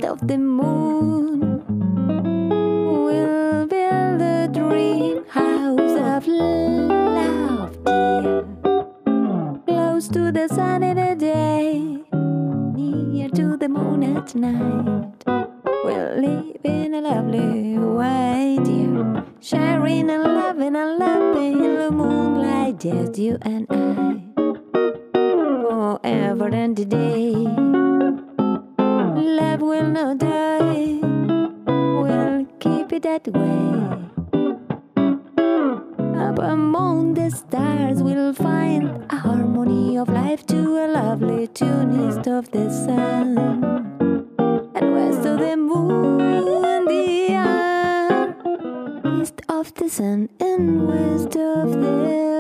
of the moon. We'll build a dream house of love, dear, close to the sun in the day, near to the moon at night. We'll live in a lovely way, dear, sharing and loving and loving in the moonlight, just you and I, forever and a day. Love will not die, we'll keep it that way. Up among the stars we'll find a harmony of life to a lovely tune east of the sun and west of the moon, dear. East of the sun and west of the